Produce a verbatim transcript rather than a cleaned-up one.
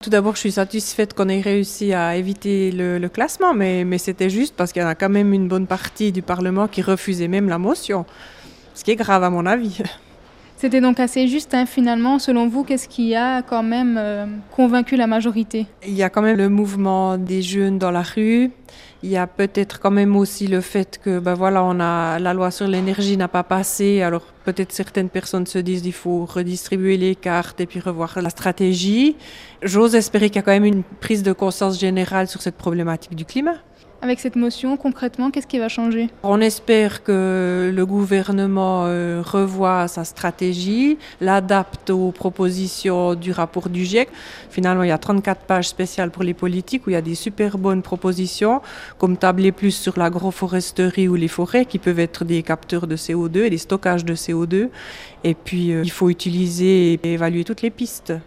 Tout d'abord, je suis satisfaite qu'on ait réussi à éviter le, le classement, mais, mais c'était juste parce qu'il y en a quand même une bonne partie du Parlement qui refusait même la motion, ce qui est grave à mon avis. C'était donc assez juste, hein, finalement. Selon vous, qu'est-ce qui a quand même euh, convaincu la majorité? Il y a quand même le mouvement des jeunes dans la rue. Il y a peut-être quand même aussi le fait que ben voilà, on a, la loi sur l'énergie n'a pas passé. Alors peut-être certaines personnes se disent qu'il faut redistribuer les cartes et puis revoir la stratégie. J'ose espérer qu'il y a quand même une prise de conscience générale sur cette problématique du climat. Avec cette motion, concrètement, qu'est-ce qui va changer? On espère que le gouvernement euh, revoie sa stratégie, l'adapte aux propositions du rapport du GIEC. Finalement, il y a trente-quatre pages spéciales pour les politiques où il y a des super bonnes propositions, comme tabler plus sur l'agroforesterie ou les forêts qui peuvent être des capteurs de C O deux et des stockages de C O deux. Et puis, euh, il faut utiliser et évaluer toutes les pistes.